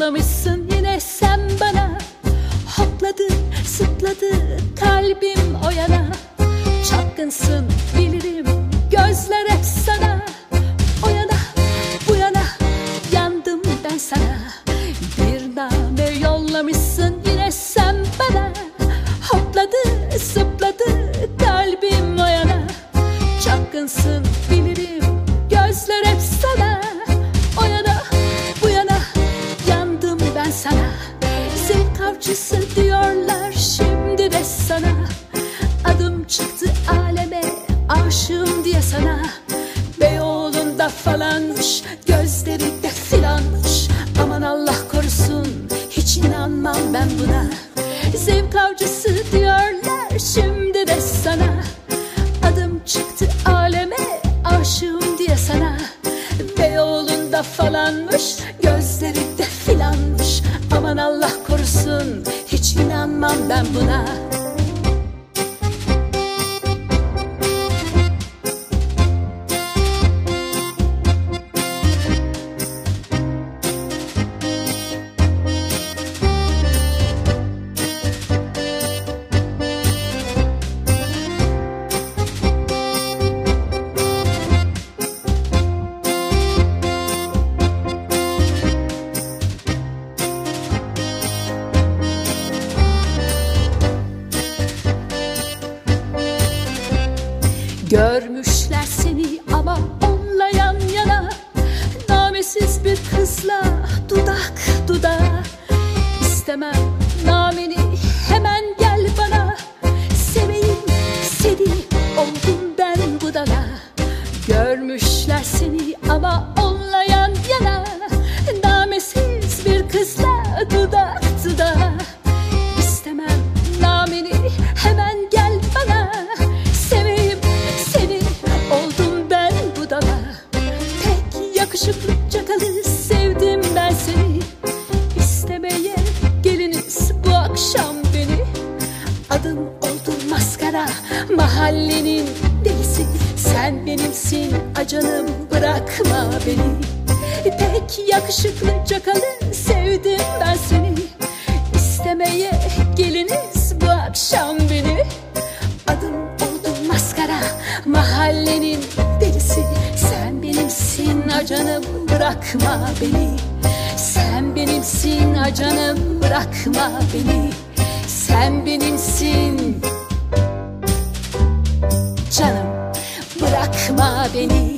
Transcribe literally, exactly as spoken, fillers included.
yollamışsın yine sen bana. Hopladı, zıpladı kalbim o yana. Çapkınsın bilirim, gözler hep sana. O yana, bu yana, yandım ben sana. Bir name yollamışsın yine sen bana. Hopladı, zıpladı kalbim o yana. Çapkınsın bilirim, gözler hep sana. O yana, bu yana, yandım ben sana. Zevk avcısı diyorlar şimdi de sana. Adım çıktı aleme, aşığım diye sana. Beyoğlu'nda falanmış, gözleri de filanmış. Aman Allah korusun, hiç inanmam ben buna. Zevk avcısı diyorlar şimdi de sana. Adım çıktı aleme, aşığım diye sana. Beyoğlu'nda falanmış, gözleri de filanmış. Aman Allah korusun, hiç inanmam ben buna. Görmüşler seni ama onunla yan yana. Namesiz bir kızla dudak dudağa. İstemem nameni, hemen gel bana. Seveyim seni, oldum ben budala. Görmüşler seni ama onunla yan yana. Namesiz bir kızla dudak dudağa. İstemem nameni, hemen gel bana. Yakışıklı çakalı sevdim ben seni. İstemeye geliniz bu akşam beni. Adım oldu maskara, mahallenin delisi. Sen benimsin acanım, bırakma beni. Pek yakışıklı çakalı sevdim ben seni. İstemeye geliniz bu akşam beni. Adım oldu maskara, mahallenin delisi. Sen benimsin acanım, bırakma beni. Sen benimsin acanım, bırakma beni. Sen benimsin canım, bırakma beni.